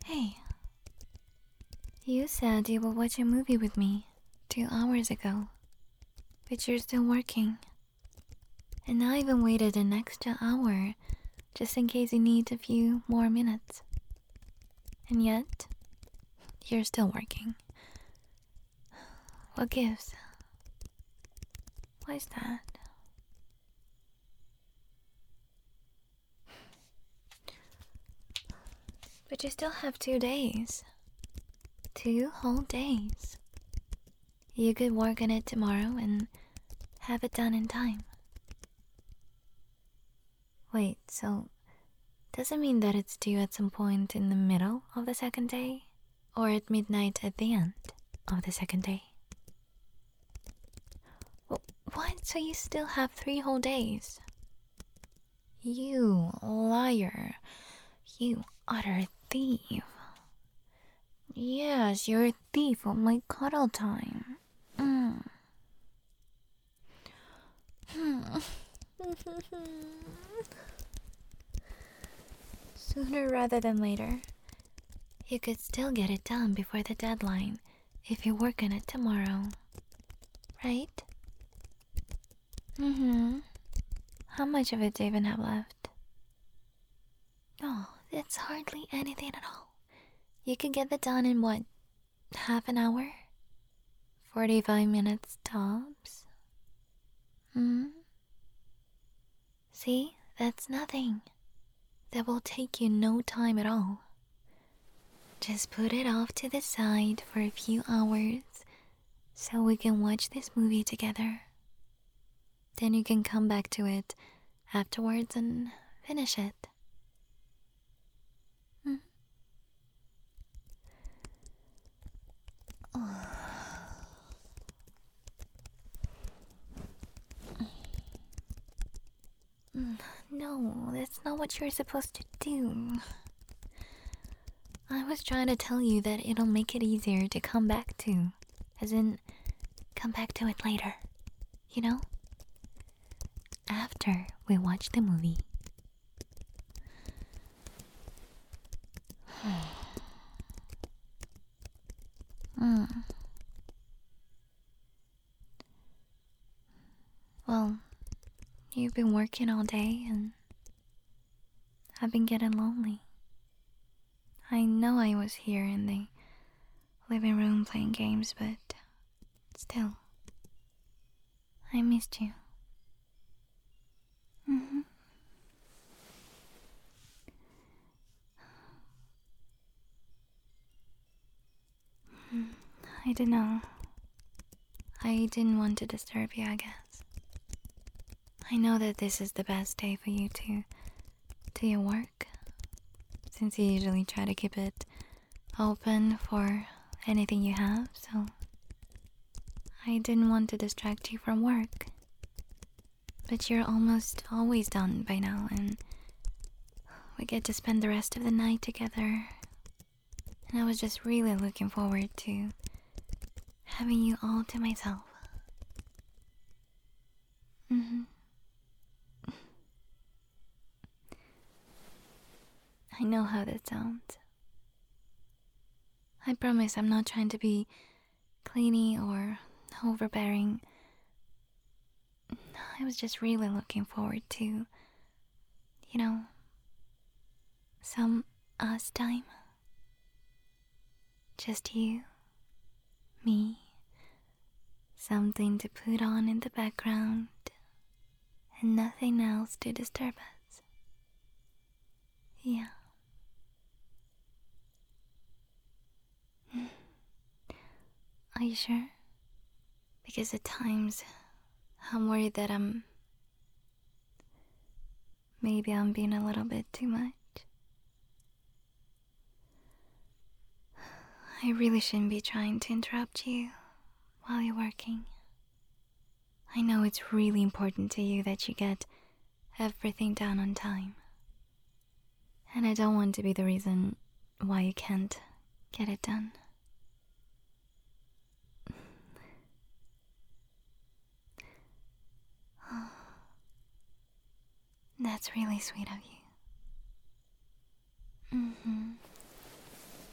Hey, you said you would watch a movie with me 2 hours ago, but you're still working. And I even waited an extra hour just in case you need a few more minutes. And yet, you're still working. What gives? Why is that? But you still have 2 days. 2 whole days. You could work on it tomorrow and have it done in time. Wait, so does it mean that it's due at some point in the middle of the second day? Or at midnight at the end of the second day? What? So you still have 3 whole days? You liar. You utter thief. Yes, you're a thief of my cuddle time. Mm. Sooner rather than later. You could still get it done before the deadline if you work on it tomorrow. Right? How much of it do you even have left? Oh, it's hardly anything at all. You could get it done in what? Half an hour? 45 minutes tops? See? That's nothing. That will take you no time at all. Just put it off to the side for a few hours so we can watch this movie together. Then you can come back to it afterwards and finish it. No, that's not what you're supposed to do. I was trying to tell you that it'll make it easier to come back to. As in, come back to it later. You know? After we watch the movie. Well, you've been working all day and I've been getting lonely. I know I was here in the living room playing games, but still, I missed you. I don't know. I didn't want to disturb you, I guess. I know that this is the best day for you to do your work, since you usually try to keep it open for anything you have, so I didn't want to distract you from work. But you're almost always done by now, and we get to spend the rest of the night together. And I was just really looking forward to having you all to myself. I know how that sounds. I promise I'm not trying to be clingy or overbearing. I was just really looking forward to, some us time. Just you, me, something to put on in the background, and nothing else to disturb us. Yeah. Are you sure? Because at times, I'm worried that maybe I'm being a little bit too much. I really shouldn't be trying to interrupt you while you're working. I know it's really important to you that you get everything done on time. And I don't want to be the reason why you can't get it done. That's really sweet of you.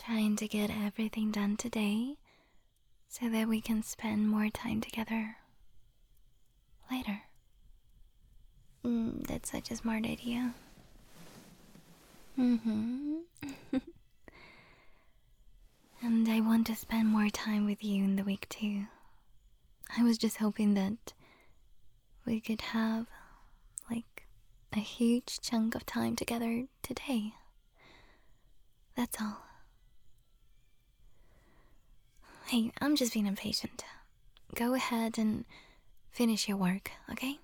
trying to get everything done today so that we can spend more time together later. That's such a smart idea. Mm-hmm. And I want to spend more time with you in the week too. I was just hoping that we could have, like, a huge chunk of time together today. That's all. Hey, I'm just being impatient. Go ahead and finish your work, okay?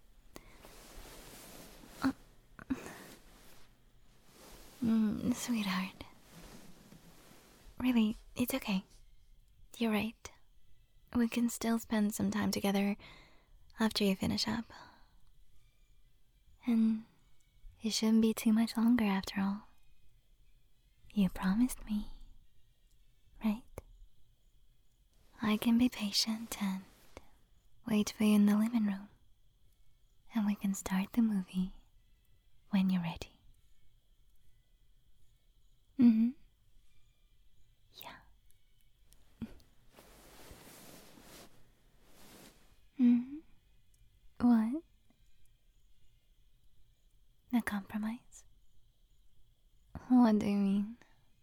Sweetheart. Really, it's okay. You're right. We can still spend some time together after you finish up. And it shouldn't be too much longer after all. You promised me, right? I can be patient and wait for you in the living room. And we can start the movie when you're ready. Yeah. What? A compromise? What do you mean?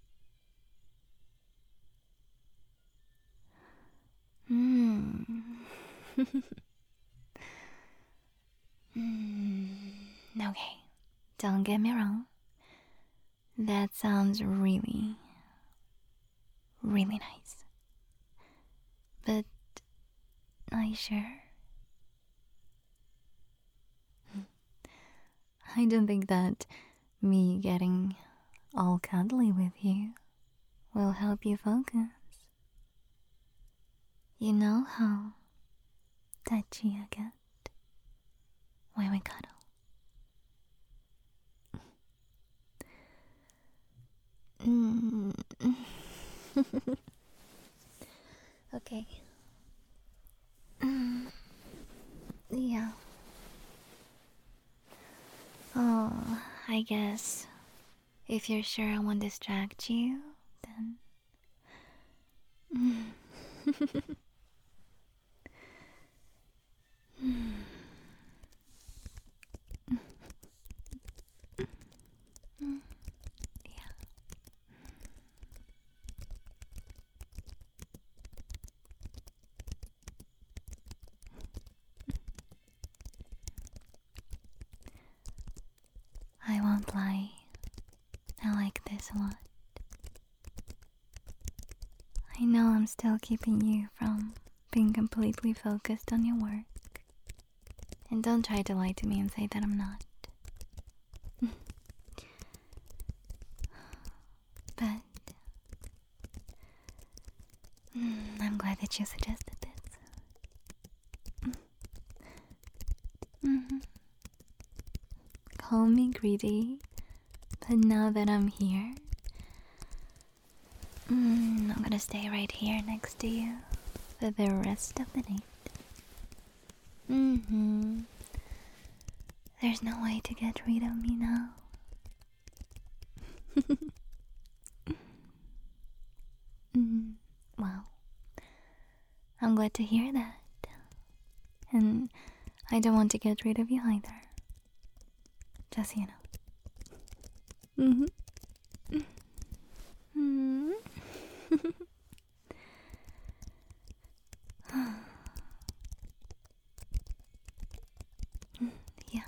Okay, don't get me wrong. That sounds really, really nice. But are you sure? I don't think that me getting all cuddly with you will help you focus. You know how touchy I get when we cuddle. Okay. Yeah. Oh, I guess if you're sure I won't distract you, then. Yeah. I won't lie. I like this a lot. I know I'm still keeping you from being completely focused on your work. And don't try to lie to me and say that I'm not. But I'm glad that you suggested this. Call me greedy, but now that I'm here, I'm gonna stay right here next to you for the rest of the night. There's no way to get rid of me now. Well, I'm glad to hear that. And I don't want to get rid of you either. Just so you know. Yeah.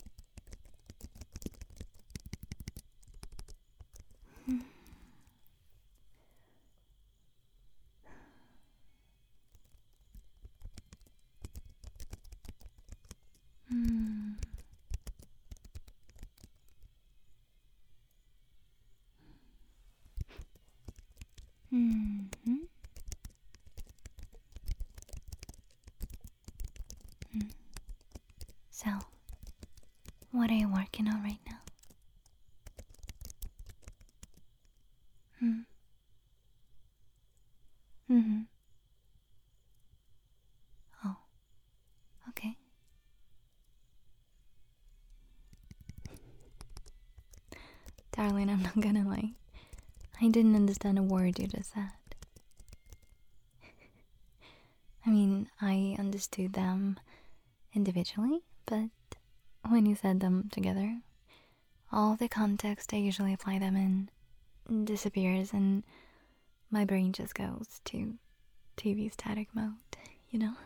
So, what are you working on right now? Oh, okay. Darling, I'm not gonna lie. I didn't understand a word you just said. I mean, I understood them individually, but when you said them together, all the context I usually apply them in disappears and my brain just goes to TV static mode, you know?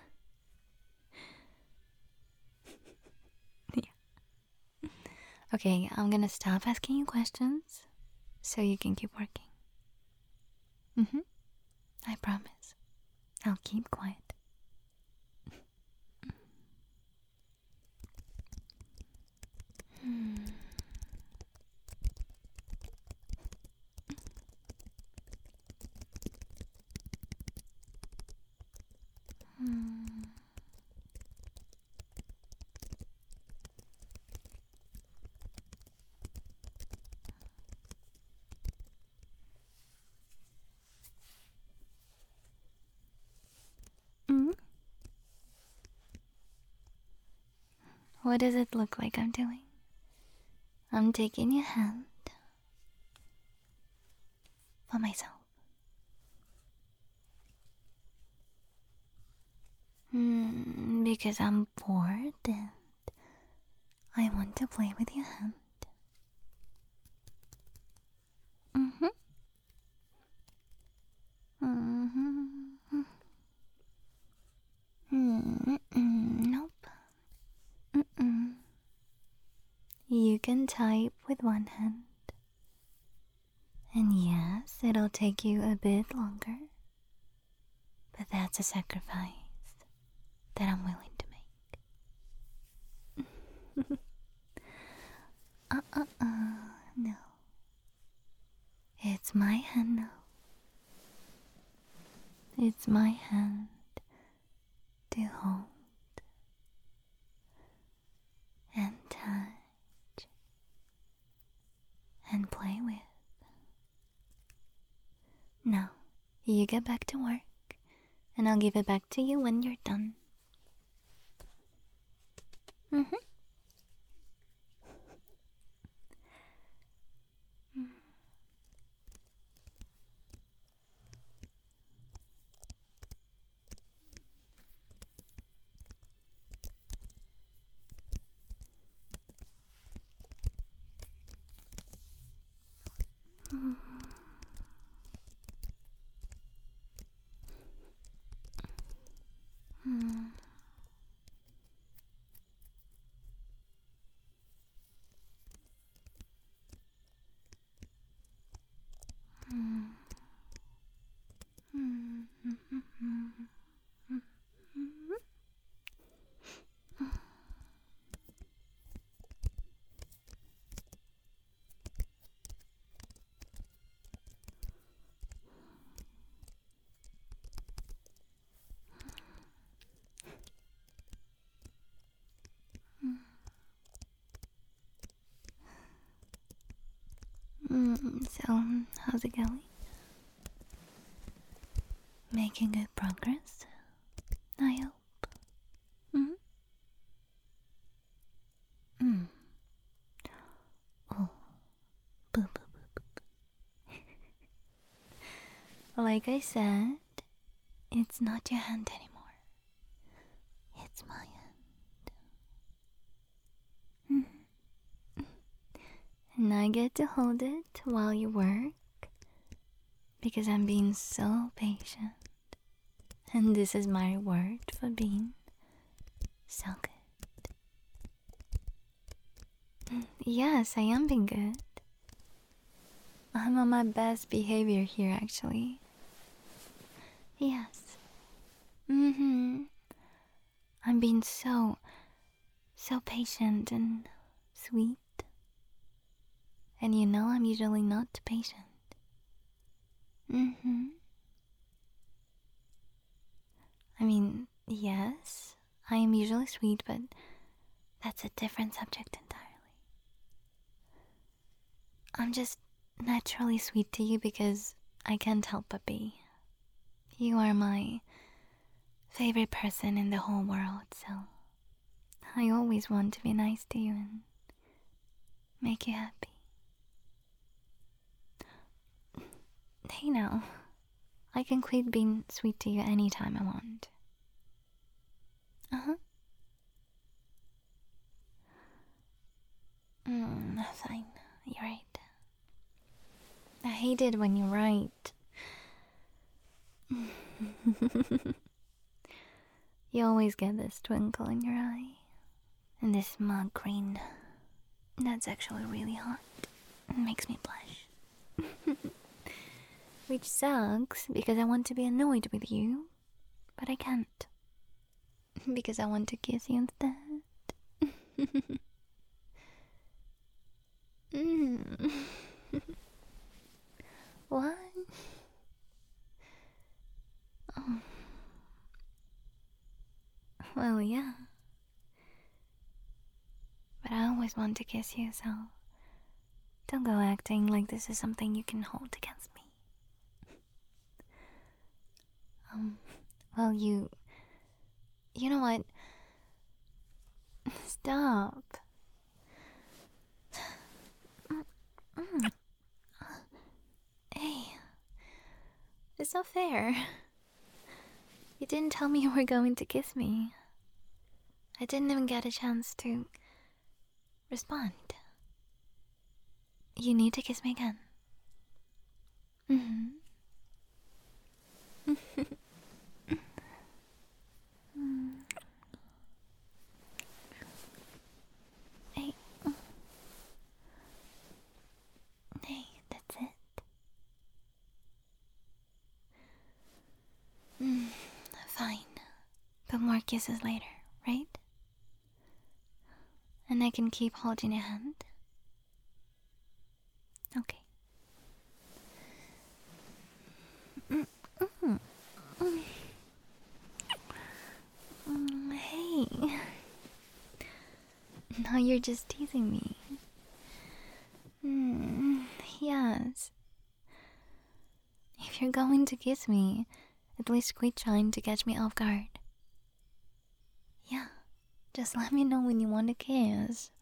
Yeah. Okay, I'm gonna stop asking you questions so you can keep working. I promise. I'll keep quiet. Hmm. Hmm. Mm? What does it look like I'm doing? I'm taking your hand for myself. Because I'm bored and I want to play with your hand. Mm-hmm. Mm-hmm. Nope. Mm-mm. You can type with one hand. And yes, it'll take you a bit longer. But that's a sacrifice that I'm willing to make. No. It's my hand now. It's my hand to hold and touch and play with. Now, you get back to work, and I'll give it back to you when you're done. Mm-hmm. So, how's it going? Making good progress, I hope. Mm-hmm. Oh, boo, boo, boo, boo. Like I said, it's not your hand anymore. It's my hand. And I get to hold it while you work because I'm being so patient. And this is my reward for being so good. Yes, I am being good. I'm on my best behavior here, actually. Yes. I'm being so patient and sweet. And you know I'm usually not patient. I mean, yes, I am usually sweet, but that's a different subject entirely. I'm just naturally sweet to you because I can't help but be. You are my favorite person in the whole world, so I always want to be nice to you and make you happy. Hey now, I can quit being sweet to you anytime I want. Uh-huh. Fine. You're right. I hate it when you're right. You always get this twinkle in your eye. And this smug green. That's actually really hot. It makes me blush. Which sucks because I want to be annoyed with you. But I can't. Because I want to kiss you instead. What? Oh. Well, yeah. But I always want to kiss you, so don't go acting like this is something you can hold against me. Well, you know what? Stop. Hey, it's not fair. You didn't tell me you were going to kiss me. I didn't even get a chance to respond. You need to kiss me again. Hey. Hey, that's it. Fine. But more kisses later, right? And I can keep holding your hand. Okay. Hey. Now you're just teasing me. Yes. If you're going to kiss me, at least quit trying to catch me off guard. Yeah. Just let me know when you want to kiss.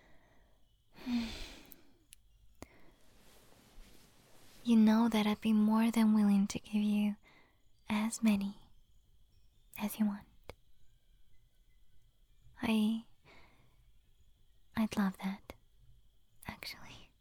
You know that I'd be more than willing to give you as many as you want. I'd love that, actually.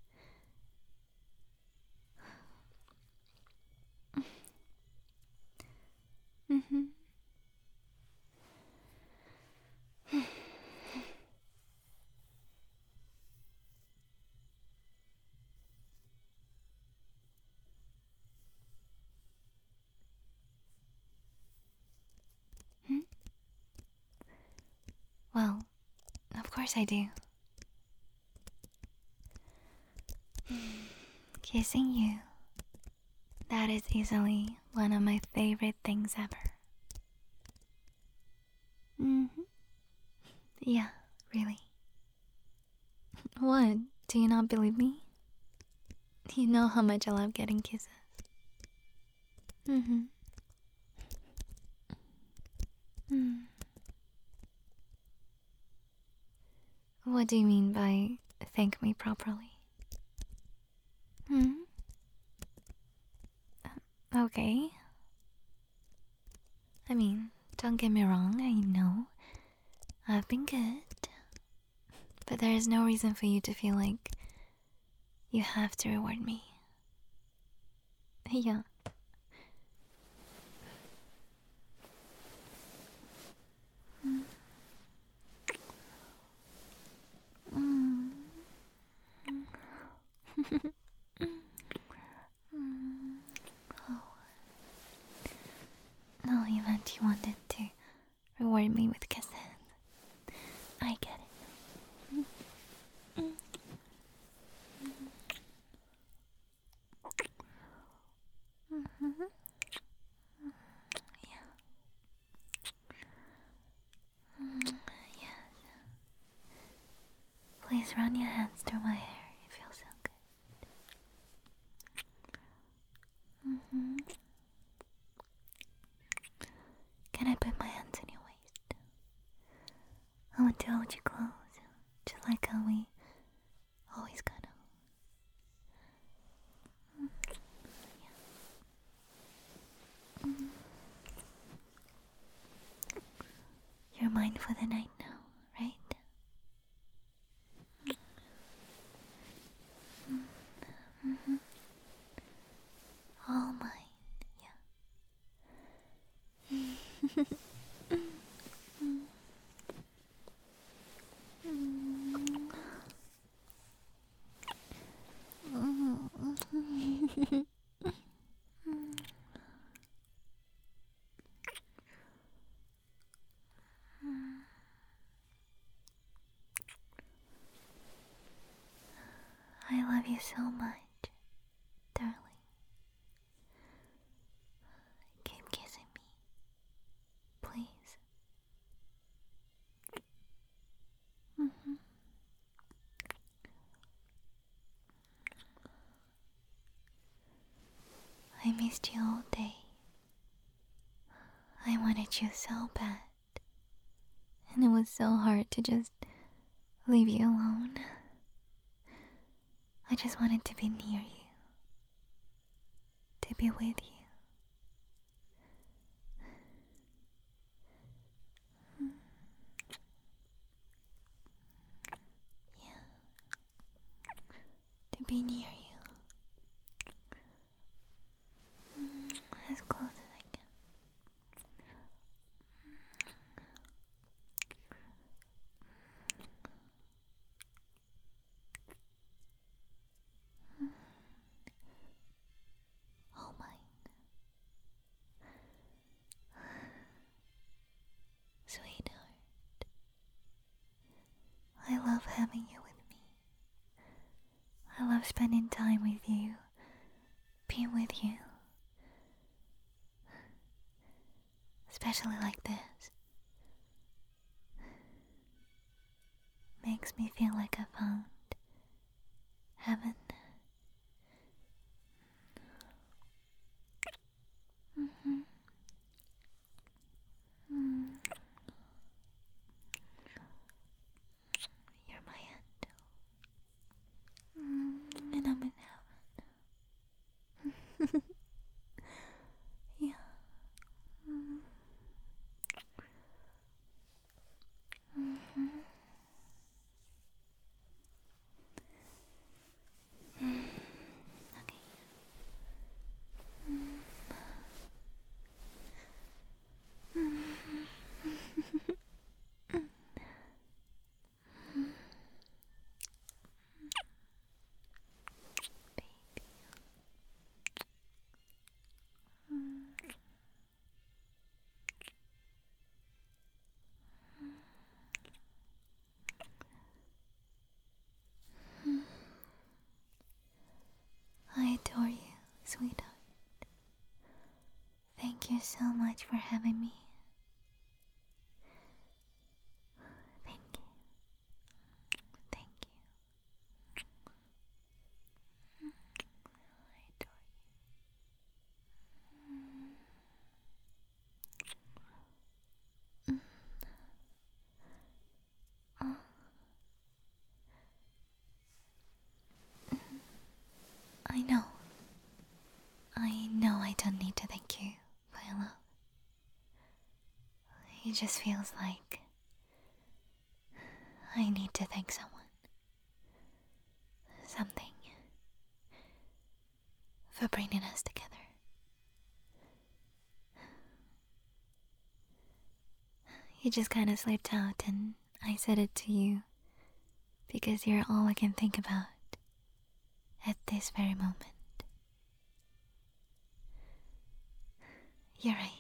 Well, of course I do. Kissing you. That is easily one of my favorite things ever. Yeah, really. What? Do you not believe me? You know how much I love getting kisses. What do you mean by thank me properly? Okay. I mean, don't get me wrong, I know I've been good. But there is no reason for you to feel like you have to reward me. Yeah. No, you meant you wanted to reward me with kisses. I get it. Yeah. Yes. Please run your hands through my hair. It feels so good. Can I put my hands in your waist? I want to hold you close, just like how we always cuddle. Yeah. mine for the night now, right? Mm-hmm. All mine, yeah. I love you so much, darling. Keep kissing me, please. Mm-hmm. I missed you all day. I wanted you so bad. And it was so hard to just leave you alone. I just wanted to be near you, to be with you. Yeah, to be near you. As close as I can. All mine. Sweetheart, I love having you with me. I love spending time with you, being with you. Especially like this. Makes me feel like I found heaven. Mm-hmm. You're my angel. And I'm in heaven. Yeah. Mm-hmm. Okay. I adore you, sweetheart. Thank you so much for having me. Thank you. Thank you. I adore you. Oh. I know. I know I don't need to thank you for your love. It just feels like I need to thank someone. Something. For bringing us together. You just kind of slipped out and I said it to you because you're all I can think about at this very moment. You're right.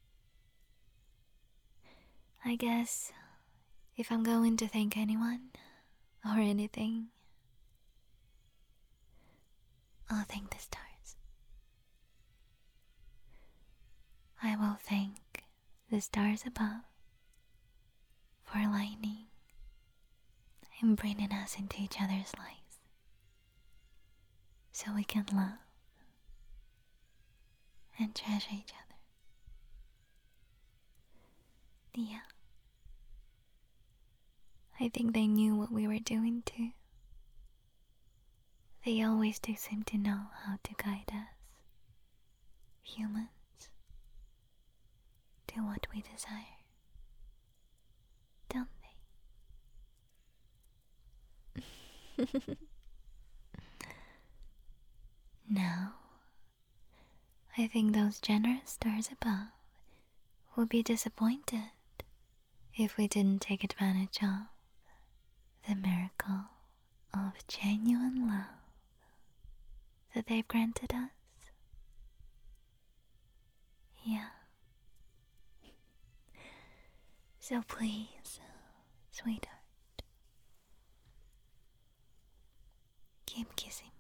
I guess if I'm going to thank anyone or anything, I'll thank the stars. I will thank the stars above for aligning and bringing us into each other's lives so we can love and treasure each other. Yeah. I think they knew what we were doing too. They always do seem to know how to guide us, humans, to what we desire. Now, I think those generous stars above would be disappointed if we didn't take advantage of the miracle of genuine love that they've granted us. Yeah. So please, sweetheart, keep kissing me.